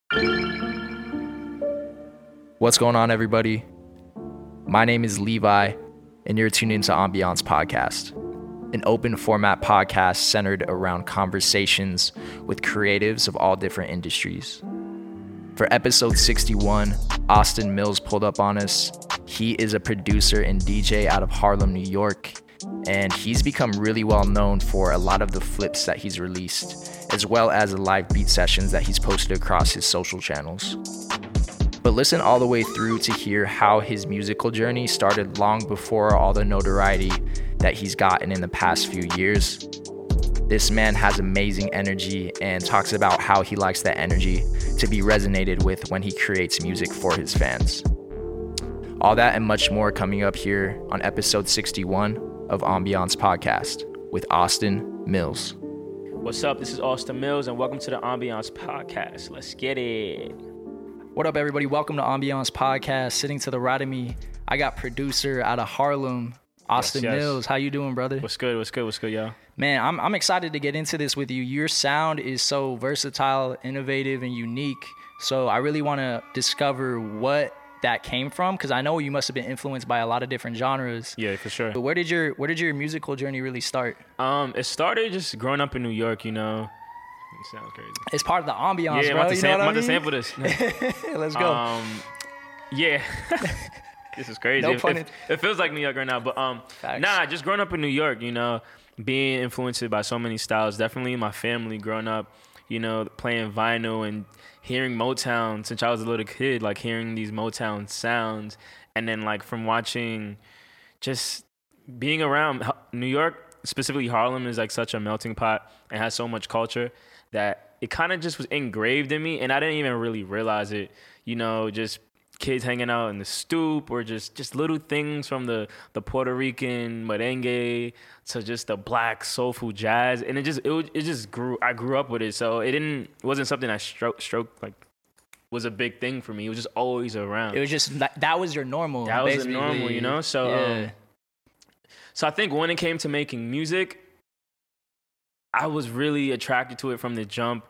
What's going on, everybody? My name is Levi, and you're tuned into Ambiance Podcast, an open format podcast centered around conversations with creatives of all different industries. For episode 61, Austin Mills pulled up on us. He is a producer and DJ out of Harlem, New York, and he's become really well known for a lot of the flips that he's released, as well as the live beat sessions that he's posted across his social channels. But listen all the way through to hear how his musical journey started long before all the notoriety that he's gotten in the past few years. This man has amazing energy and talks about how he likes that energy to be resonated with when he creates music for his fans. All that and much more coming up here on episode 61 of Ambiance Podcast with Austin Mills. What's up? This is Austin Mills, and welcome to the Ambiance Podcast. Let's get it. What up, everybody? Welcome to Ambiance Podcast. Sitting to the right of me, I got producer out of Harlem, Austin Mills. How you doing, brother? What's good, y'all? Man, I'm excited to get into this with you. Your sound is so versatile, innovative, and unique. So I really want to discover what that came from, because I know you must have been influenced by a lot of different genres. Yeah, for sure. But where did your musical journey really start? It started just growing up in New York, you know. It sounds crazy. It's part of the ambiance, yeah, bro. I'm about to sample this. Let's go. Yeah. This is crazy. No pun. It feels like New York right now, but just growing up in New York, you know, being influenced by so many styles. Definitely my family growing up, you know, playing vinyl and hearing Motown since I was a little kid, like hearing these Motown sounds, and then like from watching, just being around New York, specifically Harlem, is like such a melting pot and has so much culture that it kind of just was engraved in me, and I didn't even really realize it. You know, just kids hanging out in the stoop, or just little things from the Puerto Rican merengue to just the black soulful jazz, and it just grew. I grew up with it, so it wasn't something I stroked like was a big thing for me. It was just always around. It was just that was your normal. That was the normal, you know. So yeah. So I think when it came to making music, I was really attracted to it from the jump.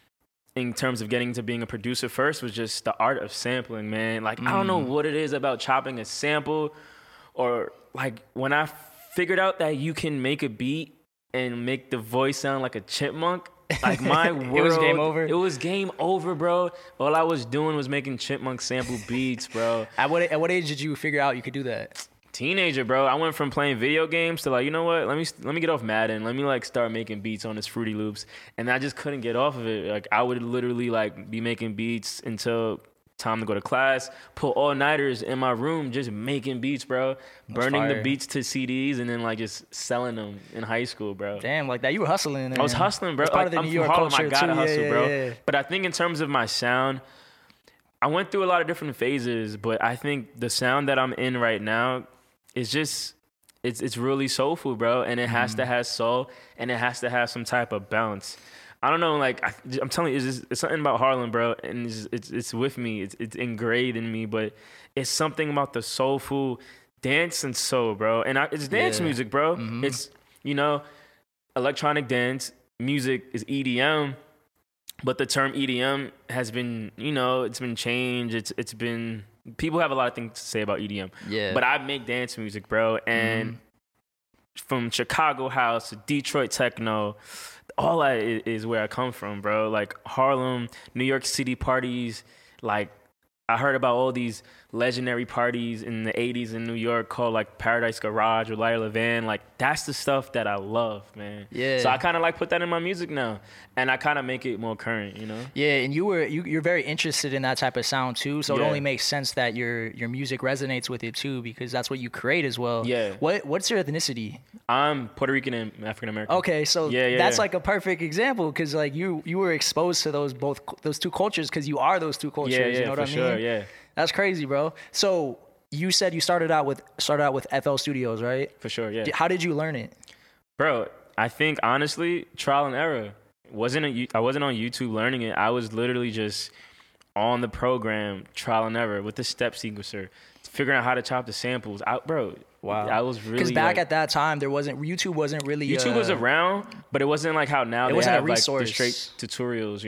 In terms of getting to being a producer first, was just the art of sampling, man. Like, I don't know what it is about chopping a sample, or like when I figured out that you can make a beat and make the voice sound like a chipmunk, like my world. It was game over? It was game over, bro. All I was doing was making chipmunk sample beats, bro. At what age did you figure out you could do that? Teenager, bro. I went from playing video games to like, you know what? Let me get off Madden. Let me like start making beats on this Fruity Loops, and I just couldn't get off of it. Like I would literally like be making beats until time to go to class. Pull all-nighters in my room just making beats, bro. Burning the beats to CDs and then like just selling them in high school, bro. Damn, like that. You were hustling. I was hustling, bro. It's part of the New York culture, I gotta hustle, yeah, bro. Yeah. But I think in terms of my sound, I went through a lot of different phases, but I think the sound that I'm in right now is just, it's really soulful, bro. And it has to have soul, and it has to have some type of bounce. I don't know, like, I'm telling you, it's something about Harlem, bro, and it's with me. It's ingrained in me, but it's something about the soulful dance and soul, bro. And it's dance music, bro. It's, you know, electronic dance music is EDM, but the term EDM has been, you know, it's been changed. It's been, people have a lot of things to say about EDM. Yeah. But I make dance music, bro. And from Chicago house to Detroit techno, all that is where I come from, bro. Like Harlem, New York City parties. Like I heard about all these legendary parties in the 80s in New York called like Paradise Garage or Larry Levan. Like that's the stuff that I love, man. Yeah. So I kind of like put that in my music now, and I kind of make it more current, you know? Yeah, and you're very interested in that type of sound too, so it only makes sense that your music resonates with it too, because that's what you create as well. Yeah. What's your ethnicity? I'm Puerto Rican and African American. Okay, so that's like a perfect example, because like you were exposed to those two cultures, because you are those two cultures. Yeah, you know what I mean? Sure, yeah. That's crazy, bro. So you said you started out with FL Studios, right? For sure, yeah. How did you learn it? Bro, I think honestly, trial and error. I wasn't on YouTube learning it. I was literally just on the program, trial and error, with the step sequencer, figuring out how to chop the samples. Wow. I was really, because back at that time, YouTube wasn't really was around, but it wasn't like how now it they wasn't have a resource. like the straight tutorials, you know?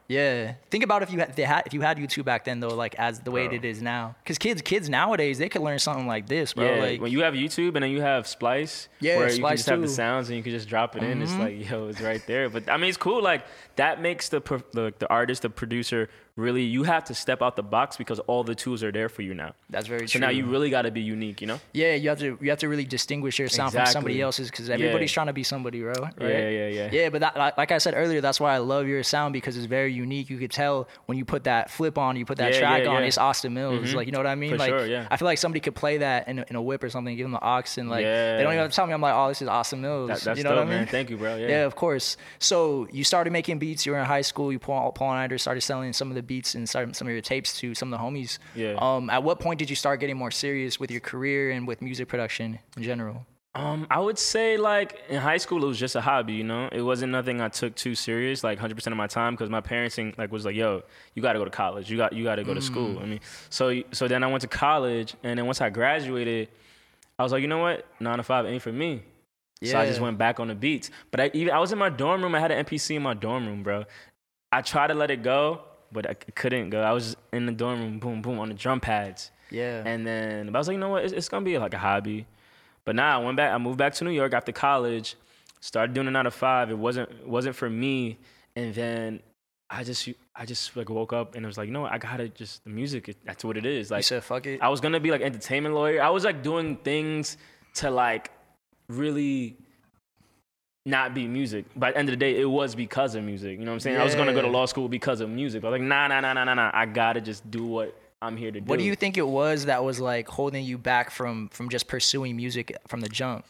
Yeah. Think about if you had YouTube back then though, like as the way it is now. Because kids nowadays, they could learn something like this, bro. Yeah, like when you have YouTube and then you have Splice, where you can just have the sounds and you can just drop it in. It's like, yo, it's right there. But I mean, it's cool. Like that makes the artist, the producer, really, you have to step out the box because all the tools are there for you now. That's very true. So now you really got to be unique, you know? Yeah, you have to really distinguish your sound from somebody else's because everybody's trying to be somebody, bro. Right? Yeah. Yeah, but like I said earlier, that's why I love your sound because it's very unique. You could tell when you put that flip on, you put that track on, it's Austin Mills. Like, you know what I mean? For like, sure, yeah. I feel like somebody could play that in a whip or something, give them the aux, and like they don't even have to tell me. I'm like, oh, this is Austin Mills. That's you know dope, what I mean? Man. Thank you, bro. Yeah, of course. So you started making beats. You were in high school. Paul and I started selling some of the beats and started some of your tapes to some of the homies. Yeah. At what point did you start getting more serious with your career and with music production in general? I would say like in high school it was just a hobby, you know. It wasn't nothing I took too serious, like 100% of my time, because my parents was like, "Yo, you got to go to college. You got to go to school." I mean, so then I went to college, and then once I graduated, I was like, you know what, 9 to 5 ain't for me. Yeah. So I just went back on the beats. But I was in my dorm room. I had an MPC in my dorm room, bro. I tried to let it go, but I couldn't go. I was in the dorm room, boom, boom, on the drum pads. Yeah. And then I was like, you know what, it's gonna be like a hobby. But now I moved back to New York after college, started doing it 9 to 5. It wasn't for me. And then I just like woke up and I was like, you know what, I gotta just, the music, that's what it is. Like, you said, fuck it. I was gonna be like entertainment lawyer. I was like doing things to like really not be music. By the end of the day, it was because of music. You know what I'm saying? Yeah. I was gonna go to law school because of music. I was like, nah. I gotta just do what I'm here to do. What do you think it was that was like holding you back from just pursuing music from the jump?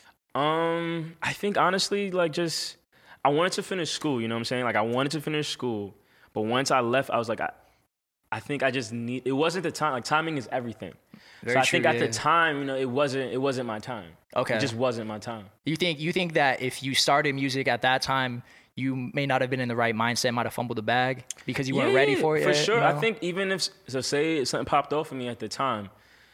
I think honestly, like just I wanted to finish school, you know what I'm saying? Like I wanted to finish school, but once I left, I was like, I think I just need. It wasn't the time. Like timing is everything. Very so I think at the time, you know, it wasn't my time. Okay, it just wasn't my time. You think that if you started music at that time, you may not have been in the right mindset, might have fumbled the bag because you weren't ready for it. For sure. You know? I think even if, so say something popped off for me at the time,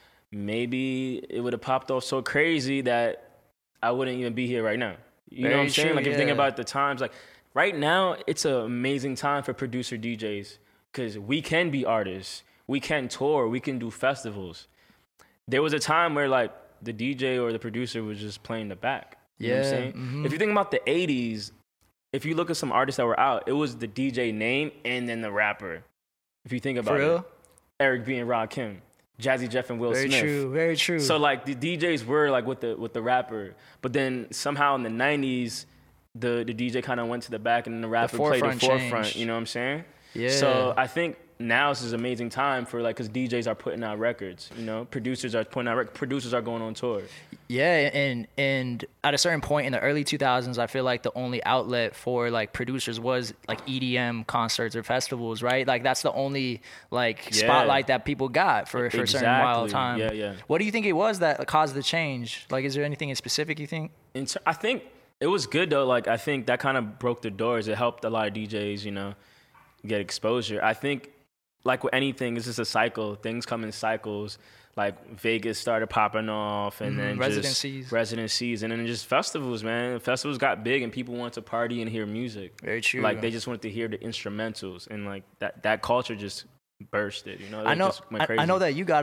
maybe it would have popped off so crazy that I wouldn't even be here right now. You know what I'm saying? Like if you think about the times, like right now, it's an amazing time for producer DJs because we can be artists, we can tour, we can do festivals. There was a time where like the DJ or the producer was just playing the back. You know what I'm saying? Mm-hmm. If you think about the 80s, if you look at some artists that were out, it was the DJ name and then the rapper. If you think about For real? it. Eric B. and Rakim, Jazzy Jeff and Will Smith. Very true. So like the DJs were like with the rapper, but then somehow in the 90s, the DJ kind of went to the back and then the rapper played the forefront. Changed. You know what I'm saying? Yeah. So I think now this is an amazing time for like, cause DJs are putting out records, you know, producers are putting out producers are going on tour. Yeah. And at a certain point in the early 2000s, I feel like the only outlet for like producers was like EDM concerts or festivals, right? Like that's the only like spotlight that people got for a certain while of time. Yeah. What do you think it was that caused the change? Like, is there anything in specific you think? I think it was good though. Like, I think that kind of broke the doors. It helped a lot of DJs, you know, get exposure. I think, like with anything, it's just a cycle. Things come in cycles. Like Vegas started popping off, and then residencies, and then just festivals, man. Festivals got big, and people wanted to party and hear music. Very true. Like they just wanted to hear the instrumentals, and like that culture just bursted. You know, I know that you got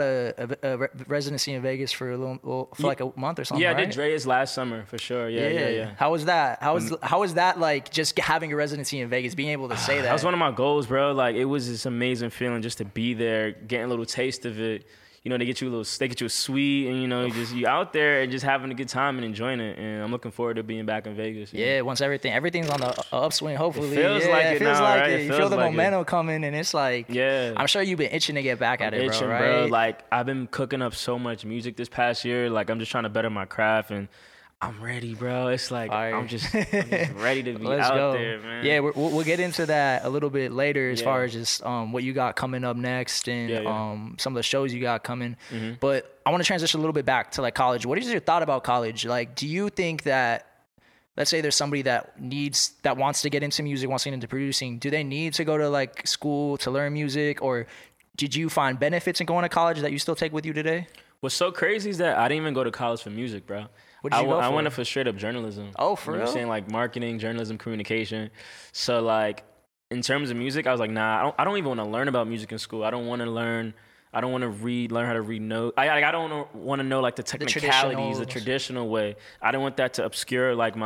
a residency in Vegas for like a month or something. Yeah, I right? did Dre's last summer for sure. Yeah. How was that? How was that like just having a residency in Vegas, being able to say that? That was one of my goals, bro. Like it was this amazing feeling just to be there, getting a little taste of it. You know, they get you a suite, and you know, you out there and just having a good time and enjoying it. And I'm looking forward to being back in Vegas. Yeah, once everything's on the upswing, hopefully. It feels like it now, right? You feel the momentum coming, and it's like, I'm sure you've been itching to get back at it, bro. Right? Like I've been cooking up so much music this past year. Like I'm just trying to better my craft, and I'm ready, bro. It's like I'm just ready to be out there, man. Yeah, we'll get into that a little bit later as far as just what you got coming up next and some of the shows you got coming. Mm-hmm. But I want to transition a little bit back to like college. What is your thought about college? Like, do you think that, let's say there's somebody that wants to get into music, wants to get into producing, do they need to go to like school to learn music, or did you find benefits in going to college that you still take with you today? What's so crazy is that I didn't even go to college for music, bro. What did you go for? I went for straight up journalism. Oh, for real? You know what I'm saying? Like marketing, journalism, communication. So like in terms of music, I was like, nah, I don't even want to learn about music in school. I don't want to learn how to read notes. I don't want to know like the technicalities, the traditional way. I don't want that to obscure like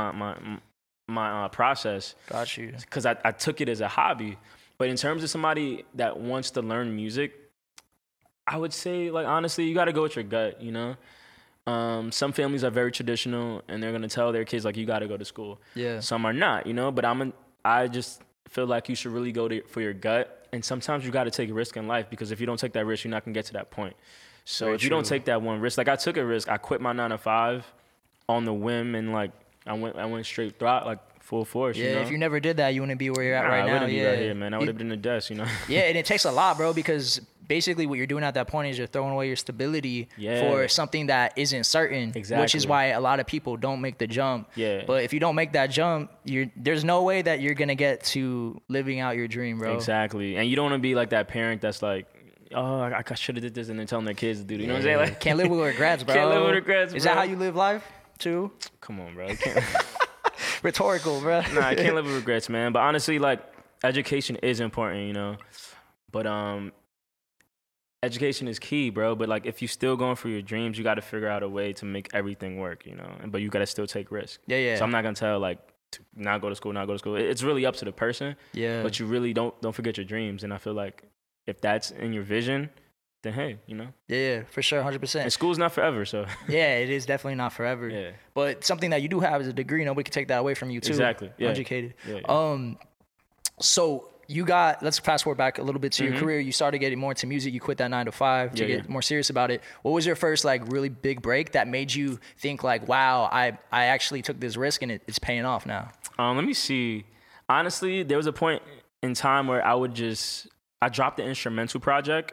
my process. Got you. Because I took it as a hobby. But in terms of somebody that wants to learn music, I would say, like, honestly, you got to go with your gut, you know? Some families are very traditional, and they're going to tell their kids, like, you got to go to school. Yeah. Some are not, you know? But I just feel like you should really go for your gut. And sometimes you got to take a risk in life, because if you don't take that risk, you're not going to get to that point. So very if you don't take that one risk, like I took a risk. I quit my 9-to-5 on the whim, and, like, I went straight through, like, full force. Yeah, you know? if you never did that, you wouldn't be where you're at right now. I wouldn't be right here, man. I would have been in the desk, you know. Yeah, and it takes a lot, bro, because basically what you're doing at that point is you're throwing away your stability for something that isn't certain. Exactly. Which is why a lot of people don't make the jump. Yeah. But if you don't make that jump, there's no way that you're gonna get to living out your dream, bro. Exactly. And you don't want to be like that parent that's like, oh, I should have did this, and then telling their kids to do it. You know what I'm saying? Like, can't live with regrets, bro. Can't live with regrets, bro. Is that how you live life too? Come on, bro. I can't. Rhetorical, bro. Nah, I can't live with regrets, man. But honestly, like, education is important, you know. But education is key, bro. But like, if you're still going for your dreams, you got to figure out a way to make everything work, you know. But you got to still take risks. Yeah. So I'm not gonna tell like to not go to school. It's really up to the person. Yeah. But you really don't forget your dreams. And I feel like if that's in your vision, then hey, you know. Yeah, for sure, 100%. And school's not forever, so. Yeah, it is definitely not forever. Yeah. But something that you do have is a degree. Nobody can take that away from you too. Exactly. Yeah. Educated. Yeah. So let's fast forward back a little bit to your career. You started getting more into music. You quit that 9-to-5 to get more serious about it. What was your first like really big break that made you think like, wow, I actually took this risk and it's paying off now? Let me see. Honestly, there was a point in time where I dropped the instrumental project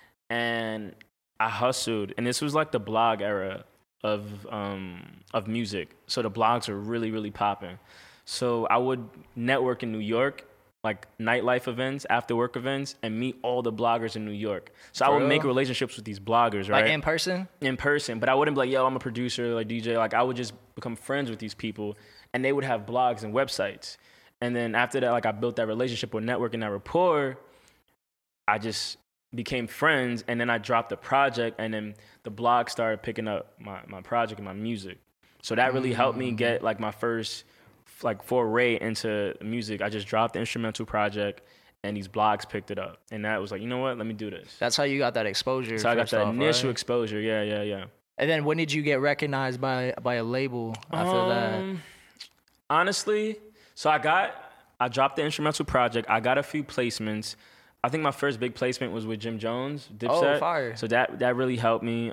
and I hustled. And this was like the blog era of music. So the blogs were really, really popping. So I would network in New York, like nightlife events, after work events, and meet all the bloggers in New York. So I would make relationships with these bloggers, right? Like in person? In person. But I wouldn't be like, yo, I'm a producer, like DJ. Like I would just become friends with these people, and they would have blogs and websites. And then after that, like I built that relationship or network and that rapport, I just became friends, and then I dropped the project, and then the blog started picking up my project and my music. So that really helped me get like my first like foray into music. I just dropped the instrumental project and these blogs picked it up. And that was like, you know what? Let me do this. That's how you got that exposure. So I got that initial exposure. Yeah. And then when did you get recognized by a label after that? Honestly, so I dropped the instrumental project. I got a few placements. I think my first big placement was with Jim Jones, Dipset. Oh, fire. So that really helped me.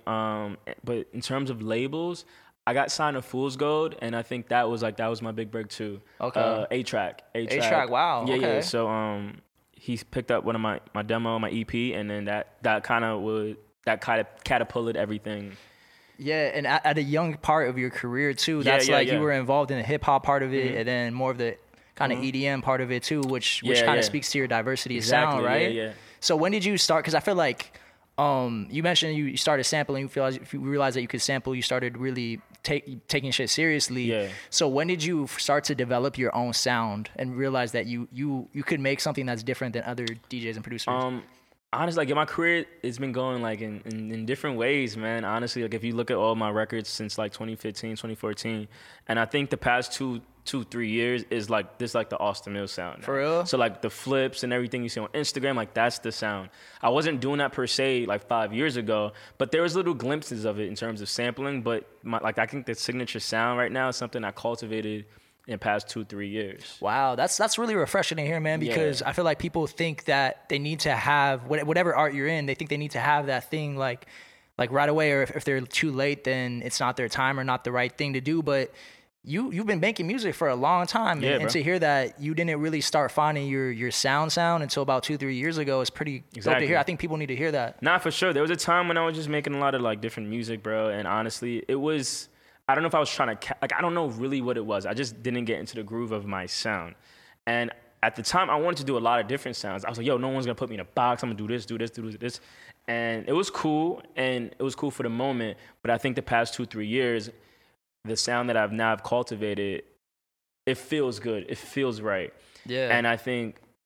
But in terms of labels, I got signed to Fool's Gold, and I think that was my big break too. Okay. A-Track. Wow. Yeah, okay. yeah. So he picked up one of my demo, my EP, and then that kind of catapulted everything. Yeah, and at a young part of your career too. That's you were involved in the hip hop part of it, and then more of the kind of EDM part of it too, which kind of speaks to your diversity of sound, right? Yeah. So when did you start? Because I feel like you mentioned you started sampling. If you realized that you could sample, you started really taking shit seriously. Yeah. So when did you start to develop your own sound and realize that you could make something that's different than other DJs and producers? Honestly, like in my career, it's been going like in different ways, man. Honestly, like if you look at all my records since like 2015, 2014, and I think the past 2-3 years is like this, like the Austin Mills sound. For real? So like the flips and everything you see on Instagram, like that's the sound. I wasn't doing that per se like 5 years ago, but there was little glimpses of it in terms of sampling. But I think the signature sound right now is something I cultivated in the past 2-3 years. Wow, that's really refreshing to hear, man, because I feel like people think that they need to have, whatever art you're in, they think they need to have that thing like right away, or if they're too late, then it's not their time or not the right thing to do. But you've been making music for a long time, and to hear that you didn't really start finding your sound until about 2-3 years ago is pretty dope to hear. I think people need to hear that. Nah, for sure. There was a time when I was just making a lot of like different music, bro, and honestly, it was, I don't know if I was trying to, I don't know really what it was. I just didn't get into the groove of my sound. And at the time, I wanted to do a lot of different sounds. I was like, yo, no one's going to put me in a box. I'm going to do this. And it was cool, and it was cool for the moment. But I think the past 2-3 years, the sound that I've cultivated, it feels good. It feels right. Yeah. And I think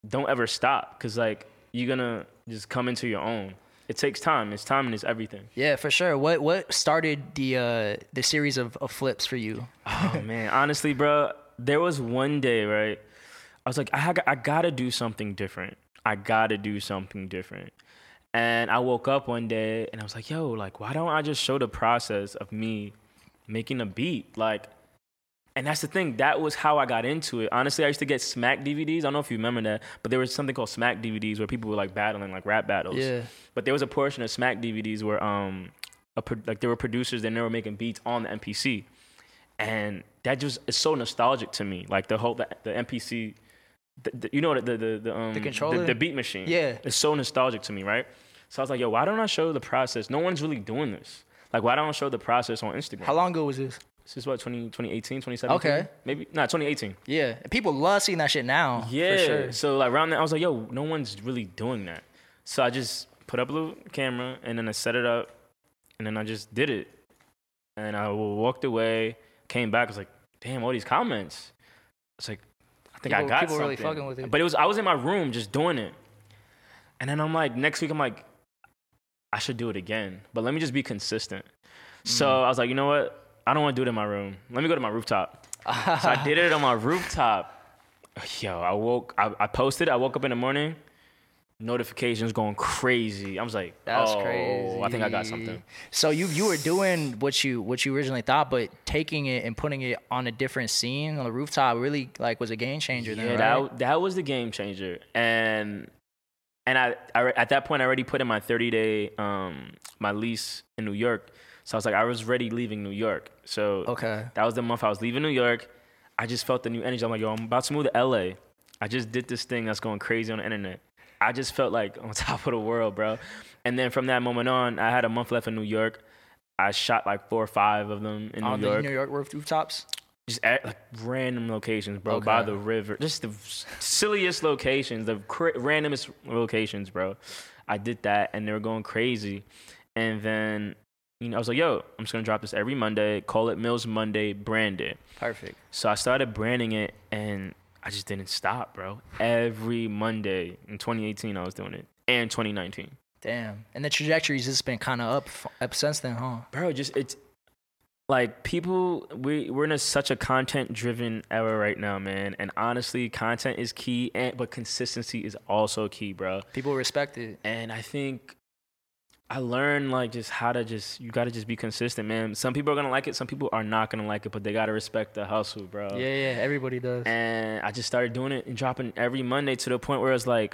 don't ever stop, because like you're gonna just come into your own. It takes time. It's time and it's everything. Yeah, for sure. What started the series of flips for you? Oh man, honestly, bro, there was one day, right? I was like, I gotta do something different. And I woke up one day and I was like, yo, like, why don't I just show the process of me making a beat? Like, and that's the thing. That was how I got into it. Honestly, I used to get Smack DVDs. I don't know if you remember that, but there was something called Smack DVDs where people were like battling, like rap battles. Yeah. But there was a portion of Smack DVDs where like there were producers and they were making beats on the MPC, and that just is so nostalgic to me. Like the MPC, you know the controller, the beat machine. Yeah. It's so nostalgic to me, right? So I was like, yo, why don't I show the process? No one's really doing this. Like, why don't I show the process on Instagram? How long ago was this? This is what, 2018, 2017? Okay. Maybe, 2018. Yeah. People love seeing that shit now. Yeah. For sure. So like around that, I was like, yo, no one's really doing that. So I just put up a little camera and then I set it up and then I just did it. And I walked away, came back, I was like, damn, all these comments. It's like, I think I got people something. Really fucking with it. But I was in my room just doing it. And then I'm like, next week I'm like, I should do it again. But let me just be consistent. So I was like, you know what? I don't want to do it in my room. Let me go to my rooftop. So I did it on my rooftop. Yo, I posted, I woke up in the morning, notifications going crazy. I was like, that's crazy. I think I got something. So you were doing what you originally thought, but taking it and putting it on a different scene on the rooftop really like was a game changer then, right? that was the game changer. And I at that point I already put in my 30-day my lease in New York. So I was like, I was ready leaving New York. So that was the month I was leaving New York. I just felt the new energy. I'm like, yo, I'm about to move to LA. I just did this thing that's going crazy on the internet. I just felt like on top of the world, bro. And then from that moment on, I had a month left in New York. I shot like 4 or 5 of them in New York. On the New York rooftops? Just at like random locations, bro, by the river. Just the silliest locations, the randomest locations, bro. I did that and they were going crazy. And then, I was like, yo, I'm just going to drop this every Monday, call it Mills Monday, brand it. Perfect. So I started branding it and I just didn't stop, bro. Every Monday in 2018, I was doing it. And 2019. Damn. And the trajectory's just been kind of up since then, huh? Bro, it's like people, we're in such a content-driven era right now, man. And honestly, content is key, but consistency is also key, bro. People respect it. And I think I learned like just how to you gotta just be consistent, man. Some people are gonna like it, some people are not gonna like it, but they gotta respect the hustle, bro. Yeah, everybody does. And I just started doing it and dropping every Monday to the point where I was like,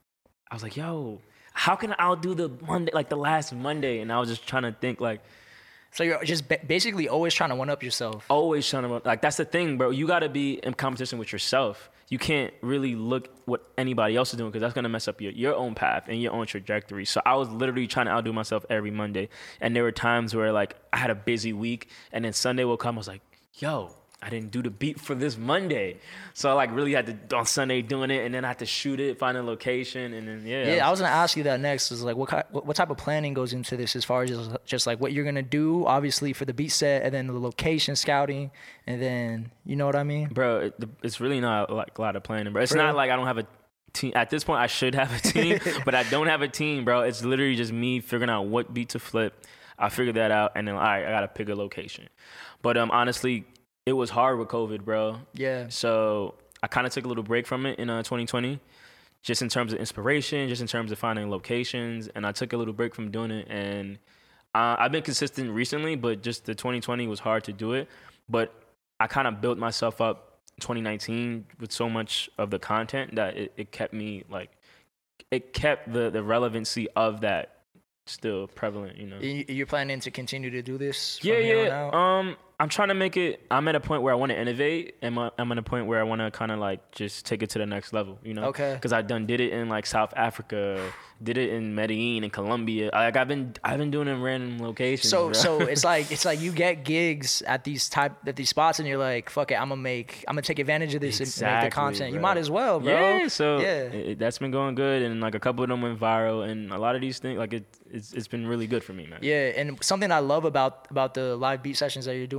yo, how can I outdo the Monday, like the last Monday? And I was just trying to think like. So you're just basically always trying to one up yourself. Always trying to, like, that's the thing, bro. You gotta be in competition with yourself. You can't really look what anybody else is doing because that's gonna mess up your own path and your own trajectory. So I was literally trying to outdo myself every Monday. And there were times where like I had a busy week and then Sunday will come, I was like, yo, I didn't do the beat for this Monday. So I like really had to, on Sunday doing it, and then I had to shoot it, find a location, and then, Yeah, I was going to ask you that next. Is like, what type of planning goes into this as far as just like what you're going to do, obviously, for the beat set, and then the location scouting, and then, you know what I mean? Bro, it's really not like a lot of planning, bro. It's not like I don't have a team. At this point, I should have a team, but I don't have a team, bro. It's literally just me figuring out what beat to flip. I figured that out, and then, all right, I got to pick a location. But honestly, it was hard with COVID, bro. Yeah. So I kind of took a little break from it in 2020, just in terms of inspiration, just in terms of finding locations. And I took a little break from doing it. And I've been consistent recently, but just the 2020 was hard to do it. But I kind of built myself up in 2019 with so much of the content that it kept me like, it kept the relevancy of that still prevalent, you know. You're planning to continue to do this? Yeah. I'm trying to make it. I'm at a point where I want to innovate, and I'm at a point where I want to kind of like just take it to the next level, you know. Okay. Because I did it in like South Africa, did it in Medellin and Colombia. Like I've been doing it in random locations. So it's like you get gigs at these spots, and you're like, fuck it, I'm gonna take advantage of this and make the content. Bro. You might as well, bro. Yeah. So that's been going good, and like a couple of them went viral, and a lot of these things like it's been really good for me, man. Yeah, and something I love about the live beat sessions that you're doing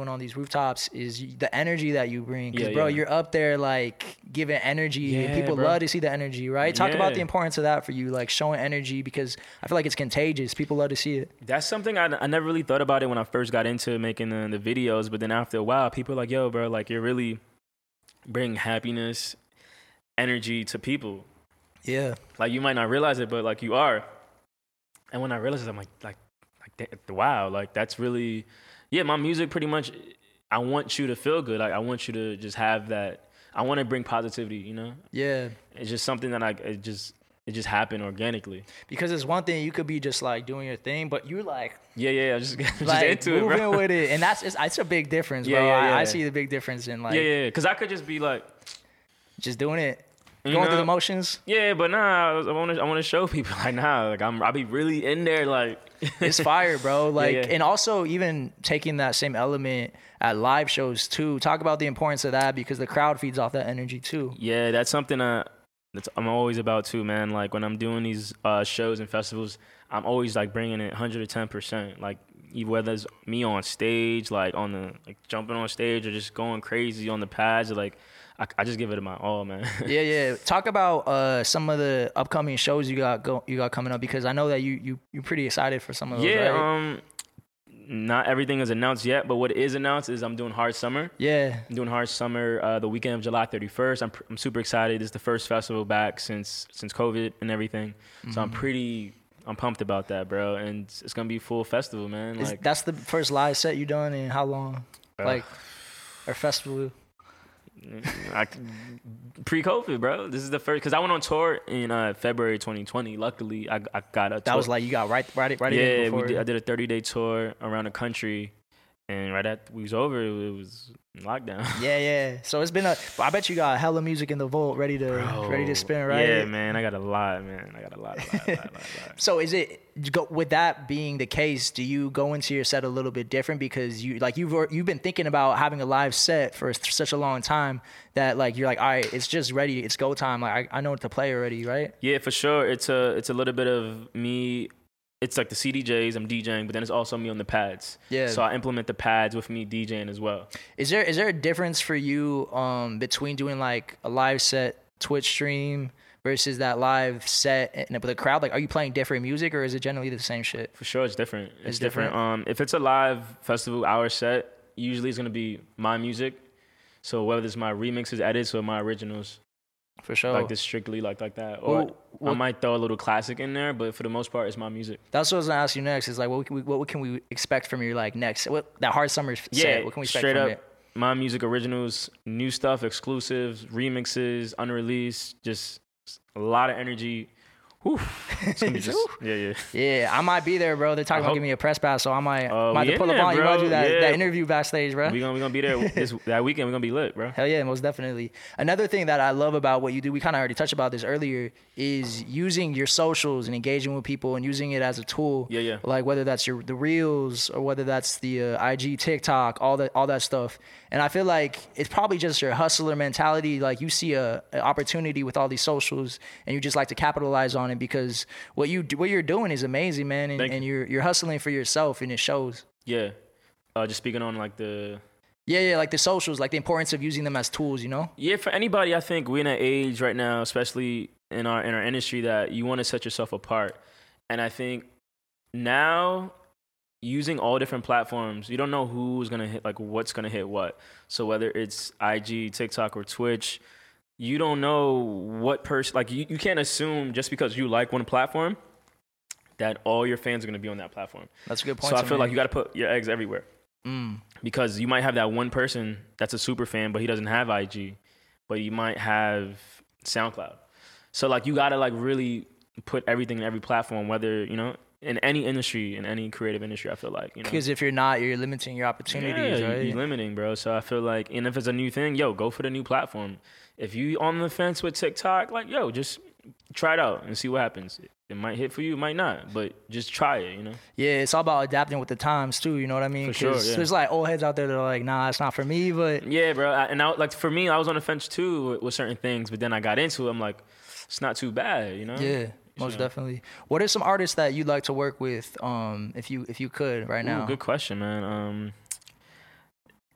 doing on these rooftops is the energy that you bring. Because, bro, you're up there, like, giving energy. And people love to see the energy, right? Talk about the importance of that for you, like, showing energy, because I feel like it's contagious. People love to see it. That's something I never really thought about it when I first got into making the videos. But then after a while, people are like, yo, bro, like, you're really bringing happiness, energy to people. Yeah. Like, you might not realize it, but, like, you are. And when I realized it, I'm like, wow, like, that's really, my music pretty much, I want you to feel good. Like, I want you to just have that. I want to bring positivity, you know? Yeah. It's just something that it just happened organically. Because it's one thing, you could be just, like, doing your thing, but you're like, just like, into moving it, bro. with it. And it's a big difference, bro. I see the big difference in, like, because I could just be like, just doing it. Going through the motions? Yeah, but nah, I want to show people, like, nah, like, I'll be really in there, like. It's fire, bro. Like, and also even taking that same element at live shows too. Talk about the importance of that, because the crowd feeds off that energy too. Yeah, that's something I'm always about too, man. Like, when I'm doing these shows and festivals, I'm always, like, bringing it 110%. Like, whether it's me on stage, like, jumping on stage, or just going crazy on the pads, or, like, I just give it my all, man. Yeah. Talk about some of the upcoming shows you got coming up, because I know that you're pretty excited for some of those. Right? Not everything is announced yet, but what is announced is I'm doing Hard Summer. Yeah. I'm doing Hard Summer the weekend of July 31st. I'm super excited. This is the first festival back since COVID and everything. Mm-hmm. So I'm pumped about that, bro. And it's gonna be a full festival, man. Like, that's the first live set you done in how long? Or festival? Pre-COVID, bro. This is the first, because I went on tour in February 2020. Luckily, I got a tour. That was like, you got right in before. I did a 30-day tour around the country, and right after we was over, it was lockdown. Yeah. So it's been I bet you got hella music in the vault ready to spin, right? Yeah, man. I got a lot, man. A lot. So with that being the case, do you go into your set a little bit different, because you've been thinking about having a live set for such a long time that, like, you're like, all right, it's just ready, it's go time. Like, I know what to play already, right? Yeah, for sure. It's a little bit of me. It's like the CDJs, I'm DJing, but then it's also me on the pads. Yeah. So I implement the pads with me DJing as well. Is there a difference for you between doing, like, a live set Twitch stream versus that live set with a crowd? Like, are you playing different music, or is it generally the same shit? For sure, it's different. It's different. If it's a live festival hour set, usually it's gonna be my music. So whether it's my remixes, edits, or my originals. For sure. Like, this strictly like that. Or I might throw a little classic in there, but for the most part, it's my music. That's what I was gonna ask you next. Is like, what can we expect from your, like, next that Hard Summer set? What can we expect straight from up, it? My music originals, new stuff, exclusives, remixes, unreleased, just a lot of energy. Whew. It's gonna be just, yeah. I might be there, bro. They're talking about giving me a press pass, so I might have to pull up on you. Want to do that interview backstage, bro? We're gonna be there that weekend. We're gonna be lit, bro. Hell yeah, most definitely. Another thing that I love about what you do, we kind of already touched about this earlier, is using your socials and engaging with people and using it as a tool. Yeah. Like, whether that's the reels, or whether that's the IG, TikTok, all that stuff. And I feel like it's probably just your hustler mentality. Like, you see an opportunity with all these socials, and you just like to capitalize on it, because what you're doing is amazing, man. And you're hustling for yourself, and it shows. Yeah. Just speaking on, like, the... Yeah, like the socials, like the importance of using them as tools, you know? Yeah, for anybody, I think we're in an age right now, especially in our industry, that you want to set yourself apart. And I think now, using all different platforms, you don't know who's going to hit, like, what's going to hit what. So whether it's IG, TikTok, or Twitch, you don't know what person, like, you can't assume just because you like one platform that all your fans are going to be on that platform. That's a good point. So I feel like you got to put your eggs everywhere. Because you might have that one person that's a super fan, but he doesn't have IG, but you might have SoundCloud. So, like, you got to, like, really put everything in every platform, whether, you know, in any industry, in any creative industry, I feel like, you know. Because if you're not, you're limiting your opportunities, right? You're limiting, bro. So I feel like, and if it's a new thing, go for the new platform. If you on the fence with TikTok, like, just try it out and see what happens. It might hit for you, it might not, but just try it, you know? Yeah, it's all about adapting with the times, too, you know what I mean? For sure, yeah. There's, like, old heads out there that are like, nah, it's not for me, but... Yeah, bro, like, for me, I was on the fence, too, with certain things, but then I got into it, I'm like, it's not too bad, you know? Yeah, most definitely. What are some artists that you'd like to work with, if you could, right now? Good question, man.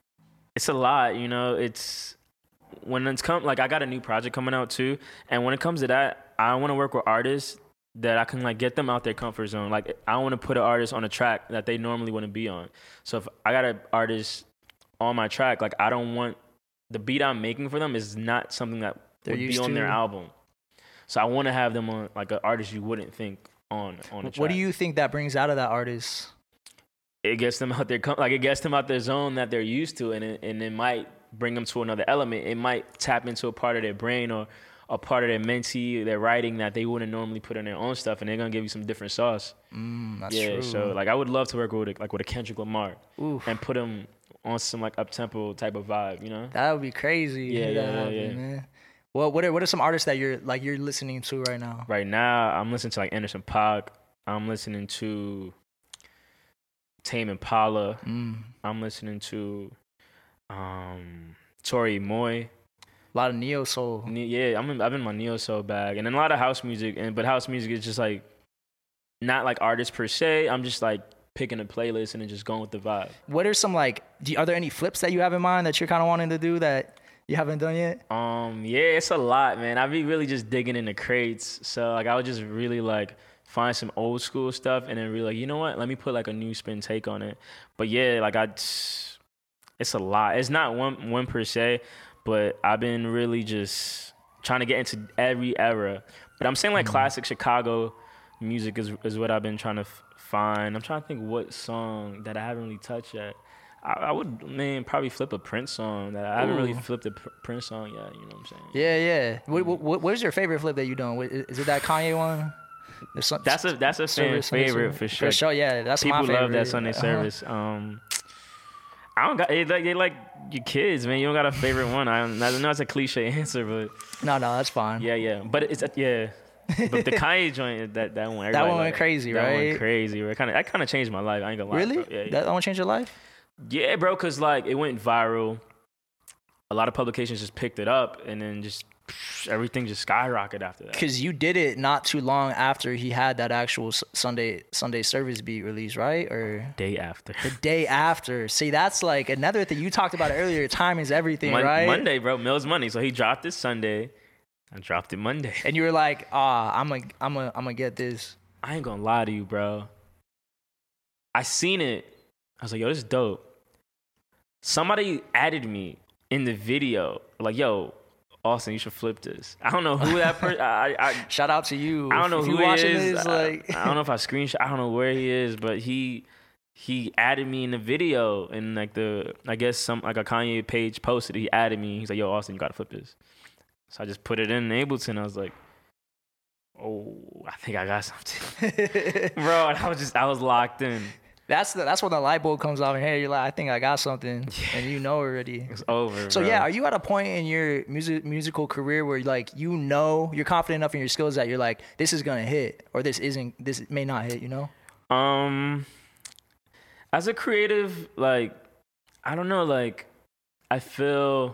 It's a lot, you know. It's when it's like I got a new project coming out too, and when it comes to that, I want to work with artists that I can like get them out their comfort zone. Like I want to put an artist on a track that they normally wouldn't be on. So if I got an artist on my track, like I don't want the beat I'm making for them is not something that would be on their album. So I want to have them on like an artist you wouldn't think on a track. What do you think that brings out of that artist? It gets them out their zone that they're used to, and it might bring them to another element. It might tap into a part of their brain or a part of their mentee, their writing that they wouldn't normally put in their own stuff, and they're gonna give you some different sauce. That's true. So like I would love to work with a Kendrick Lamar. Oof. And put him on some like up-tempo type of vibe, you know? That would be crazy. Yeah. Man. Well, what are some artists that you're listening to right now? Right now, I'm listening to like Anderson .Paak. I'm listening to Tame Impala. I'm listening to Tori Moy. A lot of neo soul. Yeah, I've been in my neo soul bag, and then a lot of house music. But house music is just like not like artists per se. I'm just like picking a playlist and then just going with the vibe. What are some like? Are there any flips that you have in mind that you're kind of wanting to do that you haven't done yet? Yeah, it's a lot, man. I be really just digging into crates. So like I would just really like find some old school stuff and then really like, you know what? Let me put like a new spin take on it. But yeah, like it's a lot. It's not one per se. But I've been really just trying to get into every era. But I'm saying like classic Chicago music is what I've been trying to find. I'm trying to think what song that I haven't really touched yet. I would, probably flip a Prince song that I haven't really flipped a Prince song yet. You know what I'm saying? Yeah. What's your favorite flip that you done? Is it that Kanye one? That's a fan favorite for sure. For sure, yeah. That's People my favorite. People love that Sunday service. I don't got they like your kids, man. You don't got a favorite one. I know it's a cliche answer, but no, that's fine. Yeah. But it's But the Kanye joint, that one, that one went crazy, right? That went crazy. That kind of changed my life. I ain't gonna lie. Really? Bro. Yeah. That one changed your life? Yeah, bro. Cause like it went viral. A lot of publications just picked it up, and then just everything just skyrocketed after that. Cause you did it not too long after he had that actual Sunday service beat release, right? Or day after. The day after. See, that's like another thing you talked about earlier. Time is everything, right? Monday, bro. Mill's money. So he dropped it Sunday. I dropped it Monday. And you were like, I'm gonna get this. I ain't gonna lie to you, bro. I seen it. I was like, yo, this is dope. Somebody added me in the video. Like, yo, Austin, you should flip this. I don't know who that person. I shout out to you. I don't know who he is. This, like... I don't know if I screenshot. I don't know where he is, but he added me in the video, and like I guess some like a Kanye page posted. He added me. He's like, yo, Austin, you gotta flip this. So I just put it in Ableton. I was like, oh, I think I got something, bro. And I was locked in. That's when the light bulb comes off in here. You're like, I think I got something, and you know already. It's over. So bro. Yeah, are you at a point in your musical career where like you know you're confident enough in your skills that you're like, this is gonna hit, or this may not hit, you know? As a creative, like, I don't know, like, I feel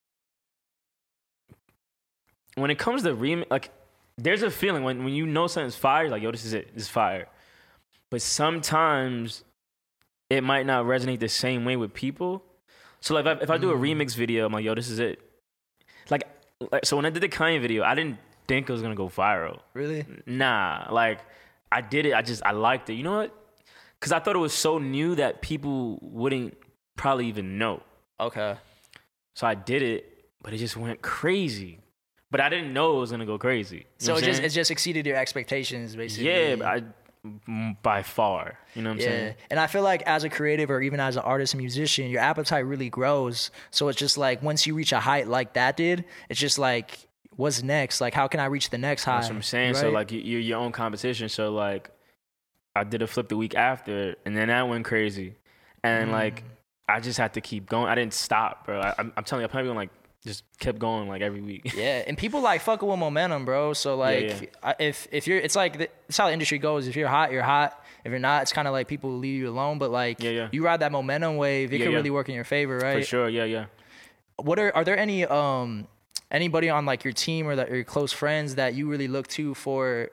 when it comes to remix, like, there's a feeling when you know something's fire, like, yo, this is it, this is fire. But sometimes it might not resonate the same way with people. So like if I do a remix video, I'm like, yo, this is it. Like so when I did the Kanye video, I didn't think it was gonna go viral. Really? Nah. Like I did it. I liked it. You know what? Because I thought it was so new that people wouldn't probably even know. Okay. So I did it, but it just went crazy. But I didn't know it was gonna go crazy. You know it just exceeded your expectations, basically. Yeah, but by far, you know what I'm saying? And I feel like as a creative or even as an artist and musician, your appetite really grows. So it's just like once you reach a height like that did, it's just like, what's next? Like, how can I reach the next high? That's what I'm saying. Right? So like you're your own competition. So like I did a flip the week after, and then that went crazy. And like I just had to keep going. I didn't stop, bro. I'm telling you, I'm probably going like just kept going like every week. Yeah, and people like fucking with momentum, bro. So like, if you're, it's like it's how the industry goes. If you're hot, you're hot. If you're not, it's kind of like people leave you alone. But like, you ride that momentum wave, it could really work in your favor, right? For sure, yeah. What are there any anybody on like your team or that your close friends that you really look to for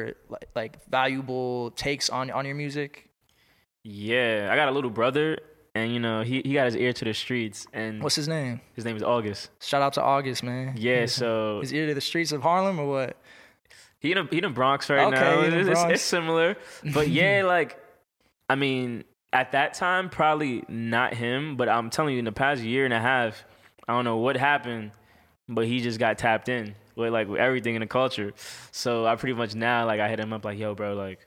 like valuable takes on your music? Yeah, I got a little brother. And, you know, he got his ear to the streets. And what's his name? His name is August. Shout out to August, man. Yeah, so... His ear to the streets of Harlem or what? He in Bronx right now. It's similar. But yeah, like, I mean, at that time, probably not him. But I'm telling you, in the past year and a half, I don't know what happened, but he just got tapped in with everything in the culture. So I pretty much now, like, I hit him up like, yo, bro, like,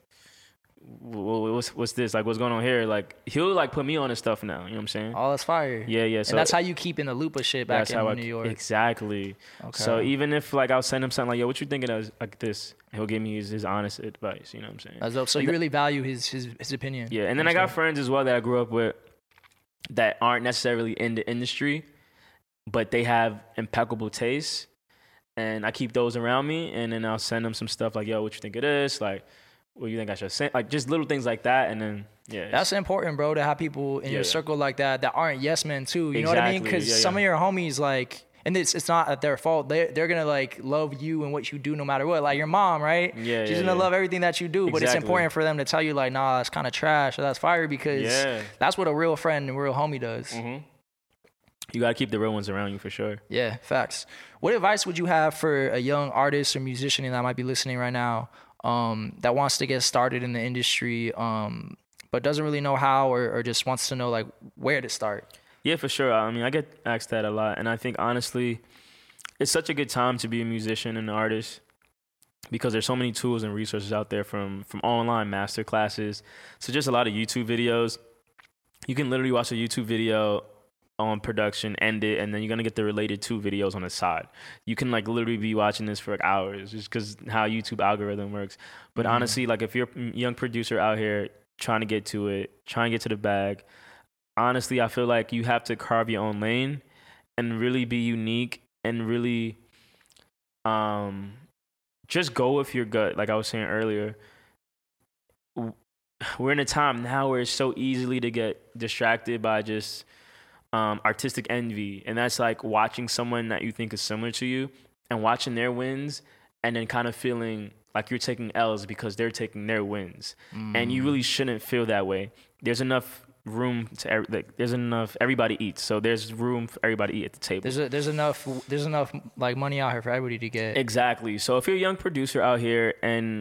what's this? Like, what's going on here? Like, he'll like put me on his stuff now. You know what I'm saying? Oh, that's fire. Yeah. So and that's how you keep in the loop of shit back in New York. Exactly. Okay. So even if like I'll send him something like, yo, what you thinking of like this? He'll give me his honest advice. You know what I'm saying? That's dope. So you really value his opinion. Yeah. And then I got friends as well that I grew up with that aren't necessarily in the industry, but they have impeccable taste. And I keep those around me, and then I'll send them some stuff like, yo, what you think of this? Like, what do you think I should say? Like, just little things like that, and then, yeah. That's important, bro, to have people in your circle like that aren't yes men, too. You know what I mean? Because some of your homies, like, and it's not their fault. They're going to, like, love you and what you do no matter what. Like, your mom, right? Yeah, She's going to love everything that you do, but it's important for them to tell you, like, nah, that's kind of trash or that's fire because that's what a real friend and real homie does. Mm-hmm. You got to keep the real ones around you for sure. Yeah, facts. What advice would you have for a young artist or musician that might be listening right now that wants to get started in the industry but doesn't really know how or just wants to know, like, where to start? Yeah, for sure. I mean, I get asked that a lot. And I think, honestly, it's such a good time to be a musician and an artist because there's so many tools and resources out there from online master classes. So just a lot of YouTube videos. You can literally watch a YouTube video on production, end it, and then you're gonna get the related 2 videos on the side. You can like literally be watching this for like hours just because how YouTube algorithm works. But honestly, like if you're a young producer out here trying to get to it, trying to get to the bag, honestly, I feel like you have to carve your own lane and really be unique and really just go with your gut. Like I was saying earlier, we're in a time now where it's so easily to get distracted by just artistic envy, and that's like watching someone that you think is similar to you and watching their wins and then kind of feeling like you're taking L's because they're taking their wins. And you really shouldn't feel that way. There's enough room to there's enough, everybody eats, so there's room for everybody to eat at the table. There's enough like money out here for everybody to get. Exactly. So if you're a young producer out here and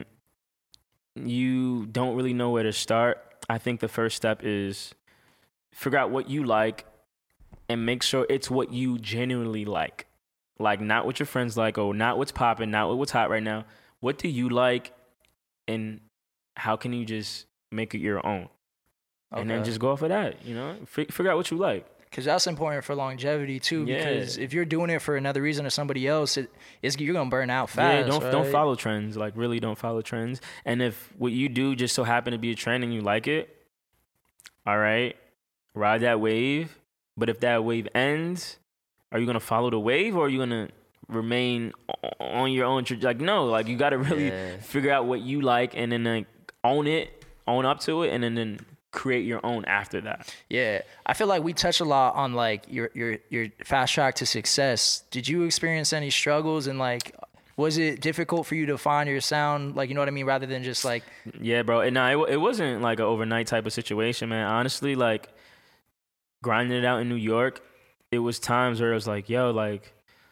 you don't really know where to start, I think the first step is figure out what you like and make sure it's what you genuinely like. Like, not what your friends like, or not what's popping, not what's hot right now. What do you like, and how can you just make it your own? Okay. And then just go off of that, you know? Figure out what you like. Because that's important for longevity, too. Yeah. Because if you're doing it for another reason or somebody else, you're going to burn out fast. Yeah, don't follow trends. Like, really don't follow trends. And if what you do just so happen to be a trend and you like it, all right, ride that wave. But if that wave ends, are you going to follow the wave, or are you going to remain on your own? Like, no, like, you got to really figure out what you like and then like own up to it, and then create your own after that. Yeah. I feel like we touch a lot on like your fast track to success. Did you experience any struggles, and like, was it difficult for you to find your sound? Like, you know what I mean? Rather than just like. Yeah, bro. And no, it wasn't like an overnight type of situation, man. Honestly, like, grinding it out in New York, it was times where it was like, yo, like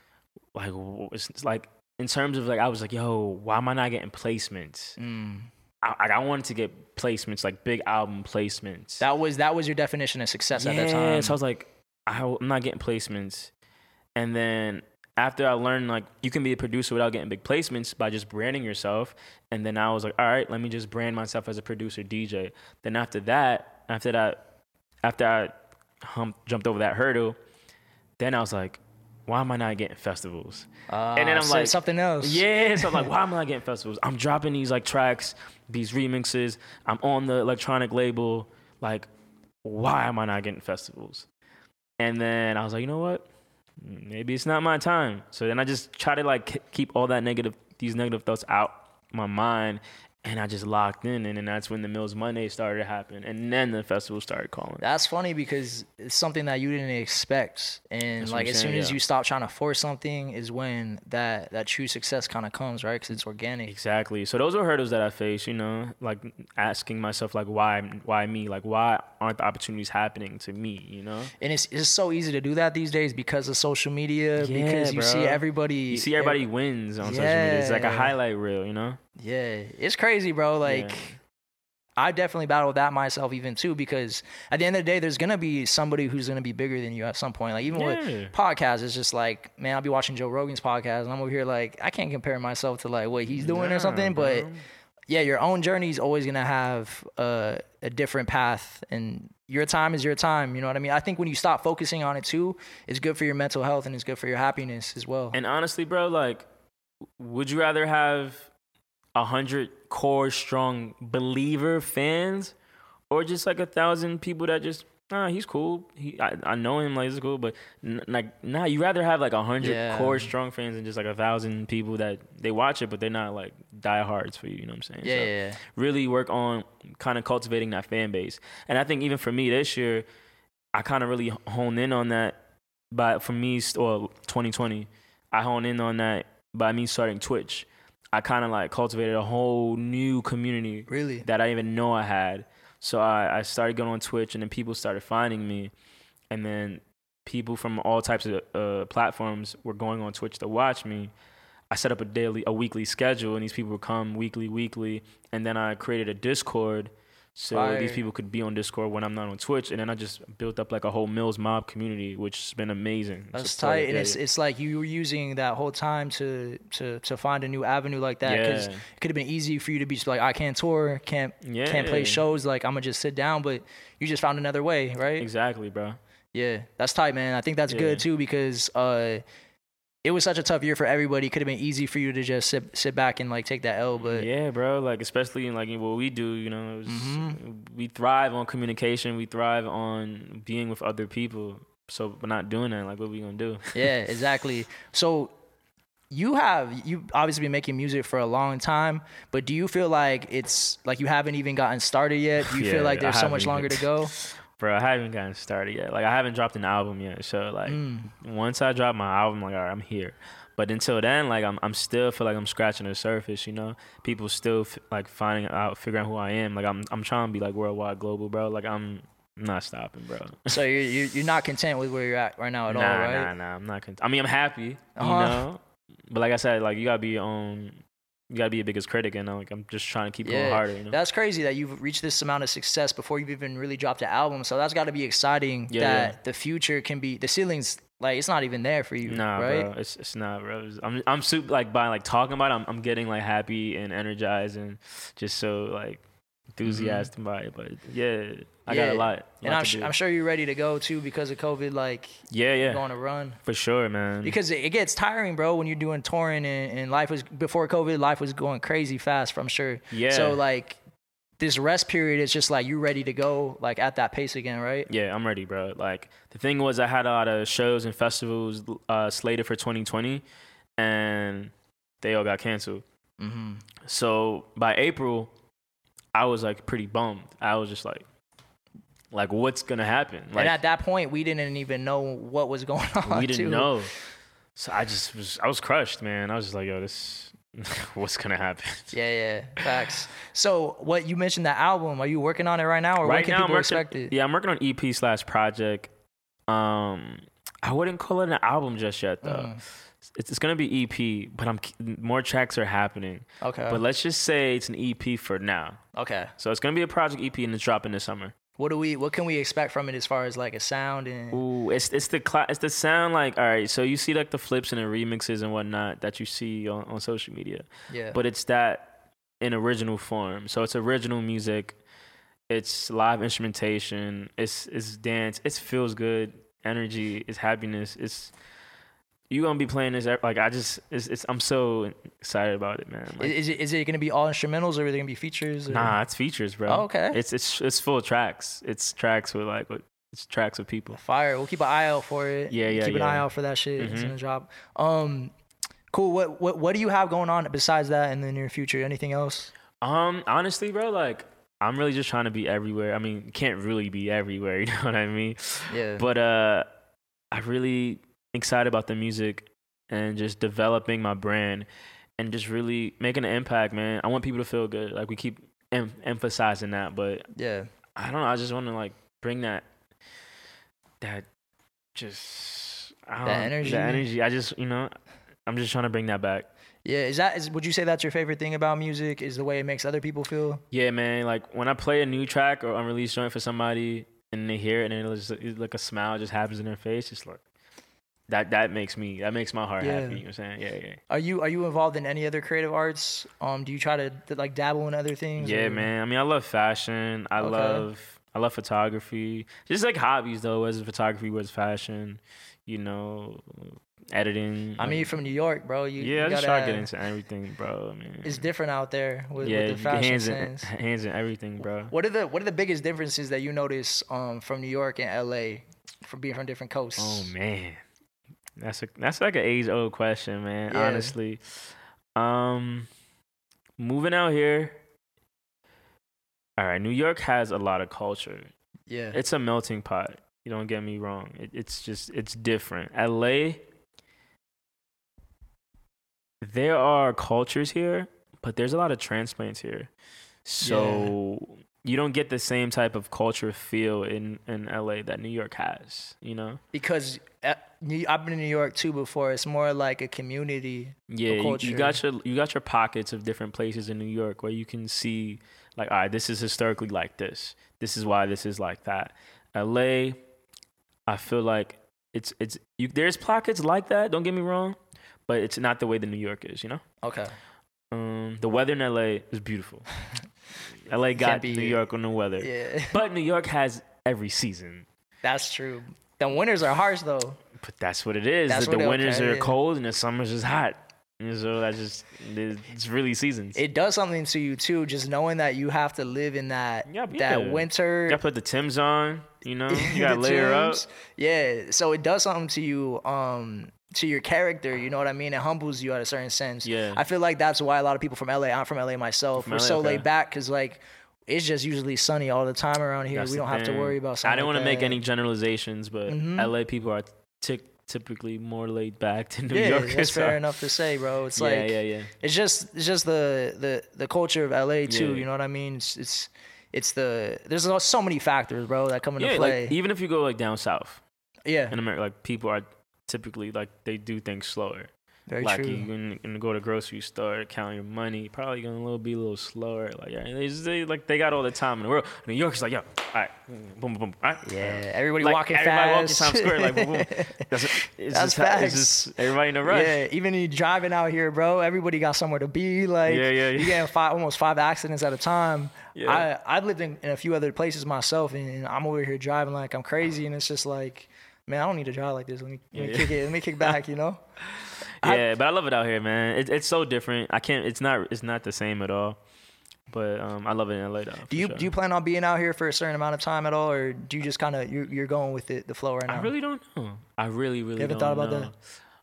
it's like in terms of like, I was like, yo, why am I not getting placements? I wanted to get placements, like big album placements. That was your definition of success at that time. Yeah, so I was like, I'm not getting placements. And then after I learned like you can be a producer without getting big placements by just branding yourself, and then I was like, all right, let me just brand myself as a producer DJ. Then after I jumped over that hurdle, then I was like, why am I not getting festivals? And then I'm like, something else. Yeah, so I'm like, why am I not getting festivals? I'm dropping these like tracks, these remixes. I'm on the electronic label. Like, why am I not getting festivals? And then I was like, you know what? Maybe it's not my time. So then I just try to like keep all these negative thoughts out my mind, And I just locked in, and then that's when the Mills Monday started to happen, and then the festival started calling. That's funny because it's something that you didn't expect, and like as soon as you stop trying to force something, is when that true success kind of comes, right? Because it's organic. Exactly. So those are hurdles that I face, you know, like asking myself, like why me, like why aren't the opportunities happening to me, you know? And it's so easy to do that these days because of social media. Yeah, because you see everybody wins on social media. It's like a highlight reel, you know? Yeah, it's crazy, bro. Like, I definitely battled that myself even too, because at the end of the day, there's gonna be somebody who's gonna be bigger than you at some point. Like even with podcasts, it's just like, man, I'll be watching Joe Rogan's podcast, and I'm over here like, I can't compare myself to like what he's doing or something. Bro. But yeah, your own journey is always gonna have a different path, and your time is your time. You know what I mean? I think when you stop focusing on it too, it's good for your mental health and it's good for your happiness as well. And honestly, bro, like, would you rather have 100 core strong believer fans, or just like 1,000 people that just he's cool, I know him, like, it's cool, but you rather have like 100 core strong fans than just like 1,000 people that they watch it but they're not like diehards for you, you know what I'm saying? Really work on kind of cultivating that fan base. And I think even for me this year, I kind of really honed in on that. But for me, 2020, I honed in on that by me starting Twitch. I kind of like cultivated a whole new community that I didn't even know I had. So I started going on Twitch, and then people started finding me. And then people from all types of platforms were going on Twitch to watch me. I set up a weekly schedule, and these people would come weekly. And then I created a Discord so these people could be on Discord when I'm not on Twitch. And then I just built up like a whole Mills Mob community, which has been amazing. That's tight. And it's like you were using that whole time to find a new avenue like that. Because it could have been easy for you to be just like, I can't tour, can't play shows. Like, I'm going to just sit down. But you just found another way, right? Exactly, bro. Yeah, that's tight, man. I think that's good too, because it was such a tough year for everybody. It could have been easy for you to just sit back and like take that L, but yeah, bro. Like, especially in like what we do, you know, we thrive on communication. We thrive on being with other people. So we're not doing that. Like, what are we gonna do? Yeah, exactly. So you obviously been making music for a long time, but do you feel like it's like you haven't even gotten started yet? Do you feel like there's so much longer to go? Bro, I haven't gotten started yet. Like, I haven't dropped an album yet. So, like, once I drop my album, like, all right, I'm here. But until then, like, I'm still feel like I'm scratching the surface, you know? People still, like, figuring out who I am. Like, I'm trying to be, like, worldwide, global, bro. Like, I'm not stopping, bro. So you're not content with where you're at right now at all, right? Nah, I'm not content. I mean, I'm happy, you know? But like I said, like, you gotta be your biggest critic, and like, I'm just trying to keep going harder, you know? That's crazy that you've reached this amount of success before you've even really dropped an album. So that's got to be exciting that the future can be, the ceiling's like, it's not even there for you, right? Bro, it's not, bro. I'm super, like, by like talking about it, I'm getting like happy and energized and just so like enthusiastic by it. But I got a lot. And I'm sure you're ready to go too because of COVID. Like, you're going to run for sure, man. Because it gets tiring, bro, when you're doing touring, and life was, before COVID, life was going crazy fast, I'm sure. Yeah. So like, this rest period is just like, you ready to go like at that pace again, right? Yeah, I'm ready, bro. Like, the thing was, I had a lot of shows and festivals slated for 2020, and they all got canceled. So by April, I was like pretty bummed. I was just like what's gonna happen? Like, and at that point, we didn't even know what was going on. We didn't know. So I was crushed, man. I was just like, yo, this, what's gonna happen? Yeah, facts. So what, you mentioned that album, are you working on it right now, or when can people expect it? Yeah, I'm working on EP/project. I wouldn't call it an album just yet though. It's gonna be EP, but more tracks are happening. Okay. But let's just say it's an EP for now. Okay. So it's gonna be a project EP, and it's dropping this summer. What can we expect from it as far as like a sound and? Ooh, it's the sound, like, all right. So you see like the flips and the remixes and whatnot that you see on social media. Yeah. But it's that in original form. So it's original music. It's live instrumentation. It's dance. It feels good. Energy. It's happiness. You gonna be playing this, like, I'm so excited about it, man. Like, is it gonna be all instrumentals, or are they gonna be features? Or? Nah, it's features, bro. Oh, okay. It's full of tracks. It's tracks with it's tracks with people. Fire. We'll keep an eye out for it. Yeah. Keep an eye out for that shit. It's gonna drop. Cool. What do you have going on besides that in the near future? Anything else? Honestly, bro, like I'm really just trying to be everywhere. I mean, can't really be everywhere, you know what I mean? Yeah. But I really excited about the music and just developing my brand and just really making an impact, man. I want people to feel good. Like we keep emphasizing that, but yeah, I don't know. I just want to like bring that just energy. The energy. I just, I'm just trying to bring that back. Yeah, would you say that's your favorite thing about music? Is the way it makes other people feel? Yeah, man. Like when I play a new track or unreleased joint for somebody and they hear it and it's like a smile just happens in their face, just like that makes my heart happy. You know what I'm saying? Yeah. Are you involved in any other creative arts? Do you try to like dabble in other things? Yeah, man. I mean, I love fashion. I love photography. Just like hobbies though, whether it's photography, whether it's fashion, editing. I mean, you're from New York, bro. I just try to get into everything, bro. I mean, it's different out there with the fashion sense. Hands in everything, bro. What are the biggest differences that you notice from New York and LA, from being from different coasts? Oh man, that's like an age-old question, man. Yeah. Honestly, moving out here. All right, New York has a lot of culture. Yeah, it's a melting pot. You don't get me wrong. It's different. LA. There are cultures here, but there's a lot of transplants here. So you don't get the same type of culture feel in LA that New York has, Because I've been in New York too before. It's more like a community. Yeah, you got your pockets of different places in New York where you can see like, all right, this is historically like this. This is why this is like that. LA, I feel like there's pockets like that, don't get me wrong. But it's not the way that New York is, Okay. The weather in LA is beautiful. LA got New York on the weather. Yeah. But New York has every season. That's true. The winters are harsh though. But that's what it is. The winters are cold and the summers is hot. And so it's really seasons. It does something to you too, just knowing that you have to live in that winter. You gotta put the Timbs on, you gotta layer up. Yeah. So it does something to you, to your character, you know what I mean? It humbles you at a certain sense. Yeah. I feel like that's why a lot of people from LA, I'm from LA myself, we're so laid back because like it's just usually sunny all the time around here. We don't have to worry about something. I don't want to make any generalizations, but LA people are typically more laid back than New York. Yeah, that's fair enough to say, bro. It's like it's just the culture of LA too. Yeah. You know what I mean? There's so many factors, bro, that come into play. Like, even if you go like down south, in America, like people are typically like they do things slower. Very like true. You're gonna go to the grocery store, count your money, probably gonna be a little slower. Like they got all the time in the world. New York is like, yo, all right, boom, boom, boom, all right. Yeah, everybody walking fast. Walking Times Square, like boom, boom. That's facts. It's just everybody in a rush. Yeah, even you driving out here, bro. Everybody got somewhere to be. Like, you getting almost 5 accidents at a time. Yeah. I've lived in a few other places myself, and I'm over here driving like I'm crazy, and it's just like, man, I don't need to drive like this. Let me kick back, Yeah, but I love it out here, man. It's so different. It's not the same at all. But I love it in LA though. Do you plan on being out here for a certain amount of time at all, or do you just kind of you're going with the flow right now? I really don't know. I really you haven't thought about that?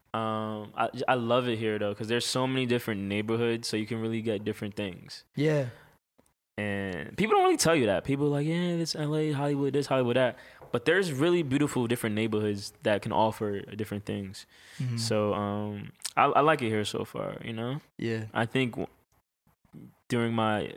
I love it here though, because there's so many different neighborhoods, so you can really get different things. Yeah. And people don't really tell you that. People are like, yeah, this LA, Hollywood, this, Hollywood, that. But there's really beautiful different neighborhoods that can offer different things. Mm-hmm. So I like it here so far, Yeah. I think during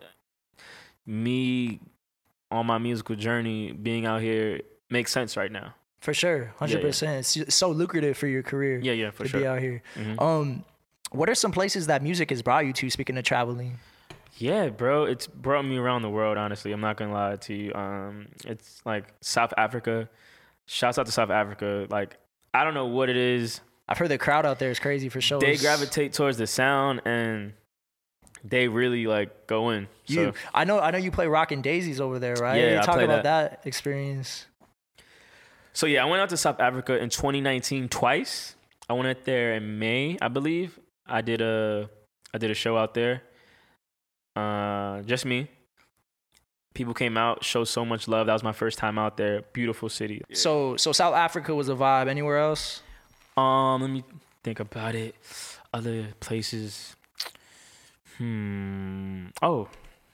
me on my musical journey, being out here makes sense right now. For sure, 100%. Yeah. It's so lucrative for your career. Yeah, for sure. To be out here. Mm-hmm. What are some places that music has brought you to, speaking of traveling? Yeah, bro, it's brought me around the world, honestly. I'm not going to lie to you. It's like South Africa. Shouts out to South Africa. Like, I don't know what it is. I've heard the crowd out there is crazy for shows. They gravitate towards the sound and they really like go in. I know you play Rockin' Daisies over there, right? Yeah, talk about that experience. So yeah, I went out to South Africa in 2019 twice. I went out there in May, I believe. I did a show out there. Just me. People came out, showed so much love. That was my first time out there. Beautiful city. So South Africa was a vibe. Anywhere else? Let me think about it. Other places. Oh,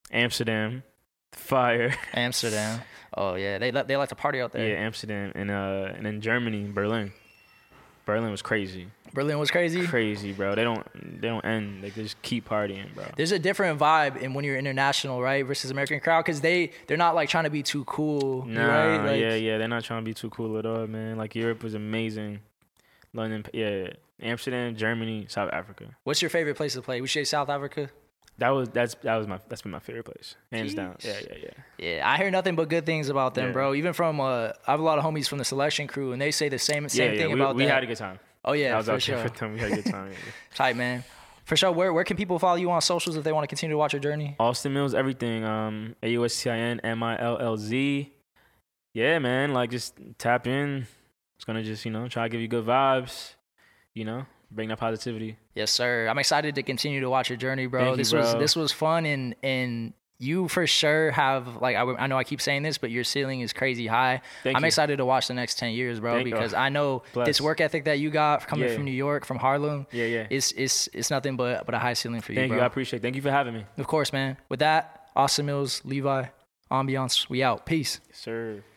Amsterdam, fire. Amsterdam. Oh yeah, they like to party out there. Yeah, Amsterdam and then Germany, Berlin. Berlin was crazy. Berlin was crazy. Crazy, bro. They don't end. They just keep partying, bro. There's a different vibe in when you're international, right, versus American crowd, because they're not like trying to be too cool. Nah, right? Like, yeah. They're not trying to be too cool at all, man. Like Europe was amazing. London, yeah. Amsterdam, Germany, South Africa. What's your favorite place to play? We say South Africa. That's been my favorite place, hands down. Yeah. Yeah, I hear nothing but good things about them, bro. Even from I have a lot of homies from the selection crew, and they say the same thing about that. We had a good time. Oh yeah, I was for out sure. there with them. We had a good time. Yeah. Tight, man. For sure. Where can people follow you on socials if they want to continue to watch your journey? Austin Mills, everything. AUSTIN MILLZ. Yeah, man. Like just tap in. It's gonna just try to give you good vibes. Bring that positivity. Yes, sir. I'm excited to continue to watch your journey, bro. This was fun, and you for sure have, like, I know I keep saying this, but your ceiling is crazy high. I'm excited to watch the next 10 years, bro, because I know this work ethic that you got coming from New York, from Harlem. Yeah. It's nothing but a high ceiling for you, bro. Thank you. I appreciate it. Thank you for having me. Of course, man. With that, Austin Mills, Levi, Ambiance, we out. Peace. Yes, sir.